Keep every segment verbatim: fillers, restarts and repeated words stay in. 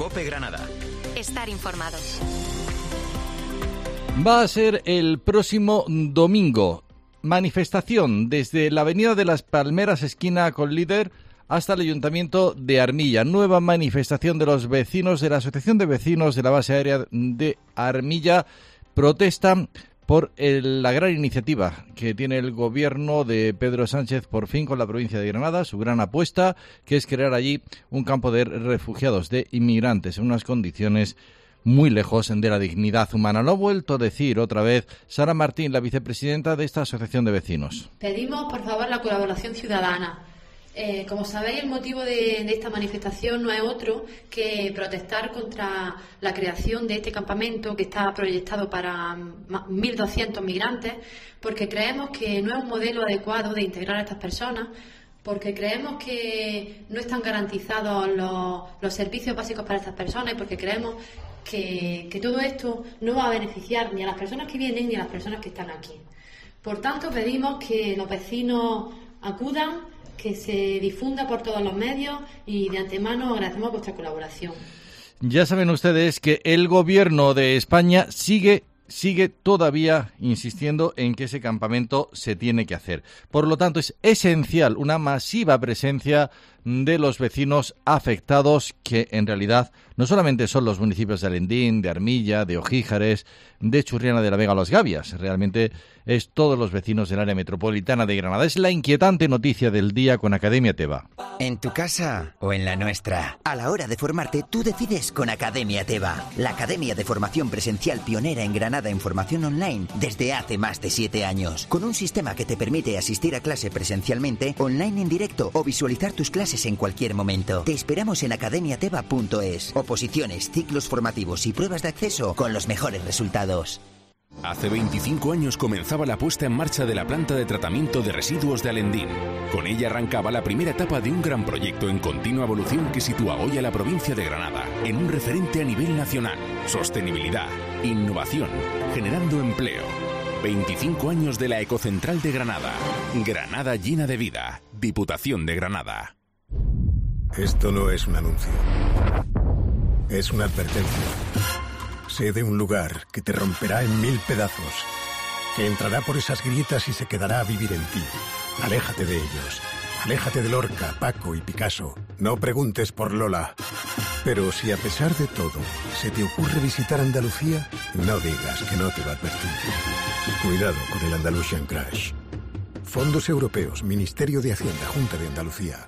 COPE Granada. Estar informados. Va a ser el próximo domingo. Manifestación desde la Avenida de las Palmeras, esquina con Líder, hasta el Ayuntamiento de Armilla. Nueva manifestación de los vecinos de la Asociación de Vecinos de la Base Aérea de Armilla. Protestan por el, la gran iniciativa que tiene el gobierno de Pedro Sánchez por fin con la provincia de Granada, su gran apuesta, que es crear allí un campo de refugiados, de inmigrantes, en unas condiciones muy lejos de la dignidad humana. Lo ha vuelto a decir otra vez Sara Martín, la vicepresidenta de esta asociación de vecinos. Pedimos, por favor, la colaboración ciudadana. Eh, como sabéis, el motivo de, de esta manifestación no es otro que protestar contra la creación de este campamento que está proyectado para mil doscientos migrantes, porque creemos que no es un modelo adecuado de integrar a estas personas, porque creemos que no están garantizados los, los servicios básicos para estas personas y porque creemos que, que todo esto no va a beneficiar ni a las personas que vienen ni a las personas que están aquí. Por tanto, pedimos que los vecinos acudan, que se difunda por todos los medios y de antemano agradecemos vuestra colaboración. Ya saben ustedes que el gobierno de España sigue sigue todavía insistiendo en que ese campamento se tiene que hacer. Por lo tanto, es esencial una masiva presencia de los vecinos afectados, que en realidad no solamente son los municipios de Alendín, de Armilla, de Ojíjares, de Churriana de la Vega, Los Gavias. Realmente es todos los vecinos del área metropolitana de Granada. Es la inquietante noticia del día con Academia Teba. En tu casa o en la nuestra, a la hora de formarte, tú decides con Academia Teba, la academia de formación presencial pionera en Granada en formación online desde hace más de siete años, con un sistema que te permite asistir a clase presencialmente, online en directo o visualizar tus clases en cualquier momento. Te esperamos en academia teba punto es. Oposiciones, ciclos formativos y pruebas de acceso con los mejores resultados. Hace veinticinco años comenzaba la puesta en marcha de la planta de tratamiento de residuos de Alendín. Con ella arrancaba la primera etapa de un gran proyecto en continua evolución que sitúa hoy a la provincia de Granada en un referente a nivel nacional. Sostenibilidad, innovación, generando empleo. veinticinco años de la Ecocentral de Granada. Granada llena de vida. Diputación de Granada. Esto no es un anuncio. Es una advertencia. Sé de un lugar que te romperá en mil pedazos, que entrará por esas grietas y se quedará a vivir en ti. Aléjate de ellos. Aléjate de Lorca, Paco y Picasso. No preguntes por Lola. Pero si a pesar de todo se te ocurre visitar Andalucía, no digas que no te lo advertí. Cuidado con el Andalusian Crash. Fondos Europeos, Ministerio de Hacienda, Junta de Andalucía.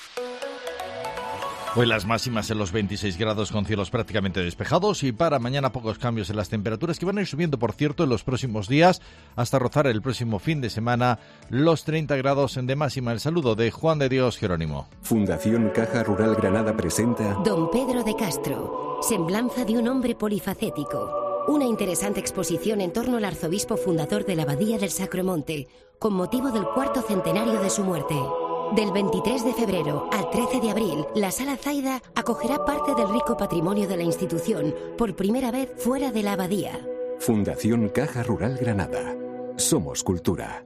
Hoy las máximas en los veintiséis grados con cielos prácticamente despejados y para mañana pocos cambios en las temperaturas que van a ir subiendo, por cierto, en los próximos días hasta rozar el próximo fin de semana los treinta grados de máxima. El saludo de Juan de Dios Jerónimo. Fundación Caja Rural Granada presenta Don Pedro de Castro, semblanza de un hombre polifacético. Una interesante exposición en torno al arzobispo fundador de la Abadía del Sacromonte, con motivo del cuarto centenario de su muerte. Del veintitrés de febrero al trece de abril, la Sala Zaida acogerá parte del rico patrimonio de la institución por primera vez fuera de la abadía. Fundación Caja Rural Granada. Somos cultura.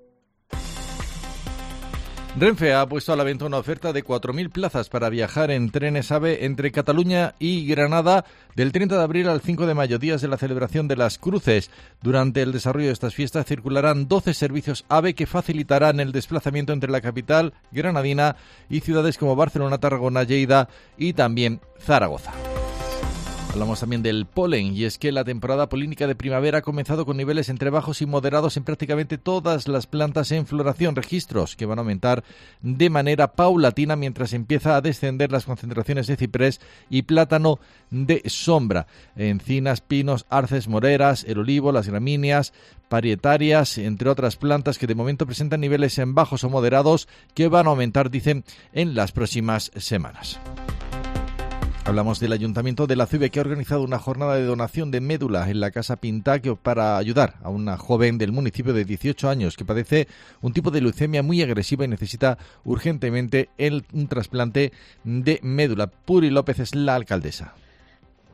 Renfe ha puesto a la venta una oferta de cuatro mil plazas para viajar en trenes AVE entre Cataluña y Granada del treinta de abril al cinco de mayo, días de la celebración de las Cruces. Durante el desarrollo de estas fiestas circularán doce servicios AVE que facilitarán el desplazamiento entre la capital granadina y ciudades como Barcelona, Tarragona, Lleida y también Zaragoza. Hablamos también del polen, y es que la temporada polínica de primavera ha comenzado con niveles entre bajos y moderados en prácticamente todas las plantas en floración, registros que van a aumentar de manera paulatina mientras empieza a descender las concentraciones de ciprés y plátano de sombra. Encinas, pinos, arces, moreras, el olivo, las gramíneas, parietarias, entre otras plantas que de momento presentan niveles en bajos o moderados que van a aumentar, dicen, en las próximas semanas. Hablamos del Ayuntamiento de La Ceiba, que ha organizado una jornada de donación de médula en la Casa Pintá para ayudar a una joven del municipio de dieciocho años que padece un tipo de leucemia muy agresiva y necesita urgentemente el, un trasplante de médula. Puri López es la alcaldesa.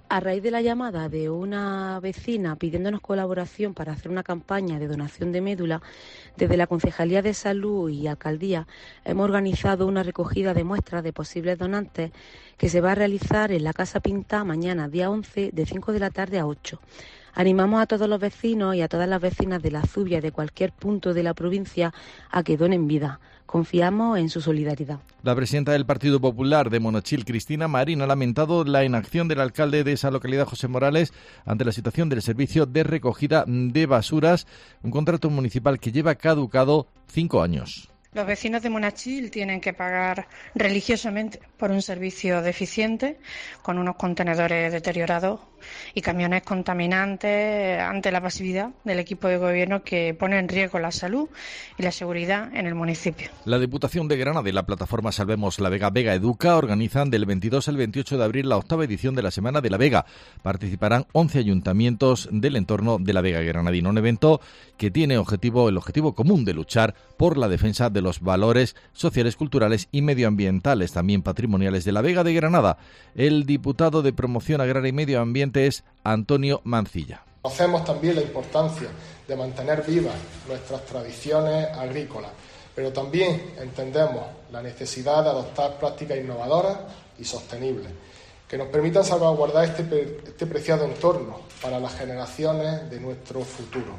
A raíz de la llamada de una vecina pidiéndonos colaboración para hacer una campaña de donación de médula, desde la Concejalía de Salud y Alcaldía hemos organizado una recogida de muestras de posibles donantes que se va a realizar en la Casa Pintá mañana, día once, de cinco de la tarde a ocho. Animamos a todos los vecinos y a todas las vecinas de la Zubia y de cualquier punto de la provincia a que donen vida. Confiamos en su solidaridad. La presidenta del Partido Popular de Monochil, Cristina Marín, ha lamentado la inacción del alcalde de esa localidad, José Morales, ante la situación del servicio de recogida de basuras, un contrato municipal que lleva caducado cinco años. Los vecinos de Monachil tienen que pagar religiosamente por un servicio deficiente, con unos contenedores deteriorados y camiones contaminantes, ante la pasividad del equipo de gobierno que pone en riesgo la salud y la seguridad en el municipio. La Diputación de Granada y la plataforma Salvemos la Vega Vega Educa organizan del veintidós al veintiocho de abril la octava edición de la Semana de la Vega. Participarán once ayuntamientos del entorno de la Vega granadina, un evento que tiene objetivo el objetivo común de luchar por la defensa de los valores sociales, culturales y medioambientales, también patrimoniales de la Vega de Granada. El diputado de Promoción Agraria y Medio Ambiente es Antonio Mancilla. Conocemos también la importancia de mantener vivas nuestras tradiciones agrícolas, pero también entendemos la necesidad de adoptar prácticas innovadoras y sostenibles que nos permitan salvaguardar este, este preciado entorno para las generaciones de nuestro futuro.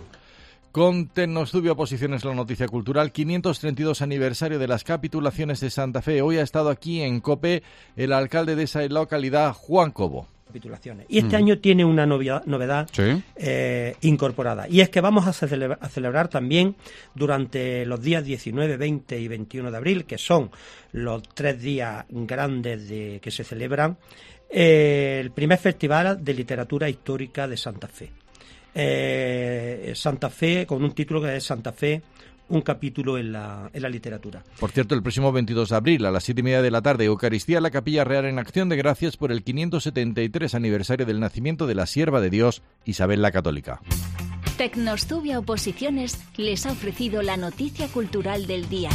Con Tecnostudio Oposiciones, la noticia cultural, quinientos treinta y dos aniversario de las capitulaciones de Santa Fe. Hoy ha estado aquí en COPE el alcalde de esa localidad, Juan Cobo. Capitulaciones. Y este mm. año tiene una novedad, novedad ¿Sí? eh, incorporada. Y es que vamos a, celebra, a celebrar también durante los días diecinueve, veinte y veintiuno de abril, que son los tres días grandes de, que se celebran, eh, el primer Festival de Literatura Histórica de Santa Fe. Eh, Santa Fe, con un título que es Santa Fe, un capítulo en la, en la literatura. Por cierto, el próximo veintidós de abril a las siete y media de la tarde, Eucaristía en la Capilla Real en acción de gracias por el quinientos setenta y tres aniversario del nacimiento de la sierva de Dios, Isabel la Católica. Tecnostudio Oposiciones les ha ofrecido la noticia cultural del día.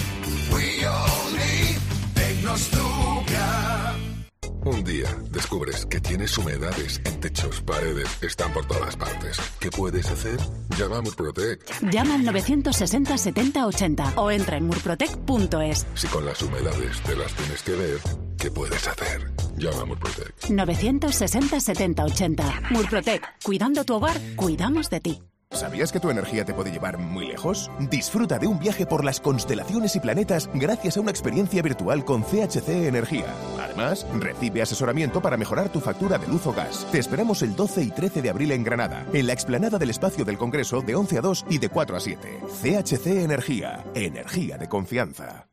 Un día descubres que tienes humedades en techos, paredes, están por todas partes. ¿Qué puedes hacer? Llama a Murprotec. Llama al novecientos sesenta setenta ochenta o entra en murprotec punto es. Si con las humedades te las tienes que ver, ¿qué puedes hacer? Llama a Murprotec. novecientos sesenta setenta ochenta. Murprotec. Cuidando tu hogar, cuidamos de ti. ¿Sabías que tu energía te puede llevar muy lejos? Disfruta de un viaje por las constelaciones y planetas gracias a una experiencia virtual con C H C Energía. Además, recibe asesoramiento para mejorar tu factura de luz o gas. Te esperamos el doce y trece de abril en Granada, en la explanada del Espacio del Congreso de once a dos y de cuatro a siete. C H C Energía, energía de confianza.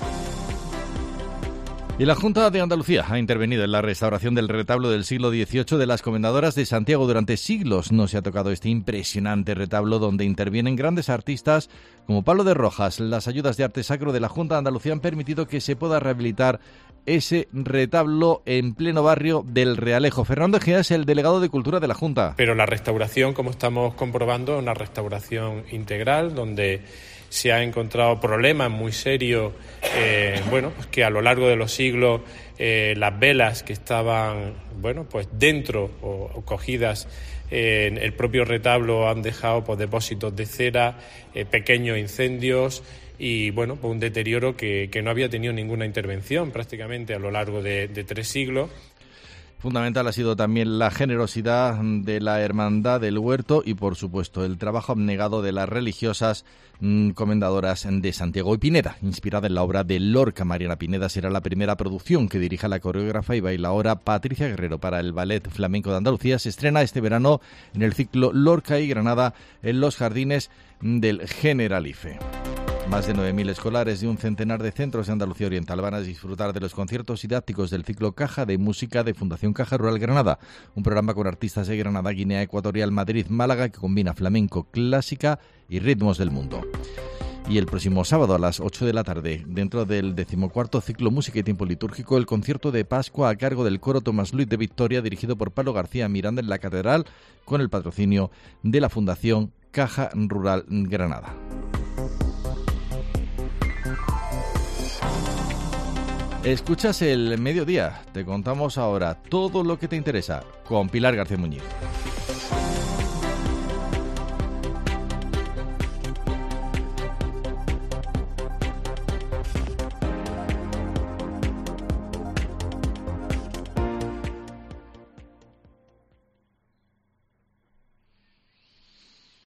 Y la Junta de Andalucía ha intervenido en la restauración del retablo del siglo dieciocho de las Comendadoras de Santiago. Durante siglos no se ha tocado este impresionante retablo donde intervienen grandes artistas como Pablo de Rojas. Las ayudas de arte sacro de la Junta de Andalucía han permitido que se pueda rehabilitar ese retablo en pleno barrio del Realejo. Fernando Egea es el delegado de Cultura de la Junta. Pero la restauración, como estamos comprobando, es una restauración integral donde se han encontrado problemas muy serios, eh, bueno, pues que a lo largo de los siglos eh, las velas que estaban, bueno, pues dentro o, o cogidas eh, en el propio retablo han dejado pues depósitos de cera, eh, pequeños incendios y, bueno, pues un deterioro que, que no había tenido ninguna intervención prácticamente a lo largo de, de tres siglos. Fundamental ha sido también la generosidad de la Hermandad del Huerto y, por supuesto, el trabajo abnegado de las religiosas mmm, comendadoras de Santiago. Y Pineda, inspirada en la obra de Lorca. Mariana Pineda será la primera producción que dirija la coreógrafa y bailaora Patricia Guerrero para el Ballet Flamenco de Andalucía. Se estrena este verano en el ciclo Lorca y Granada en los jardines del Generalife. Más de nueve mil escolares de un centenar de centros de Andalucía Oriental van a disfrutar de los conciertos didácticos del ciclo Caja de Música de Fundación Caja Rural Granada, un programa con artistas de Granada, Guinea Ecuatorial, Madrid, Málaga, que combina flamenco, clásica y ritmos del mundo. Y el próximo sábado a las ocho de la tarde, dentro del decimocuarto ciclo Música y Tiempo Litúrgico, el concierto de Pascua a cargo del coro Tomás Luis de Victoria, dirigido por Pablo García Miranda en la Catedral, con el patrocinio de la Fundación Caja Rural Granada. Escuchas El Mediodía. Te contamos ahora todo lo que te interesa con Pilar García Muñiz.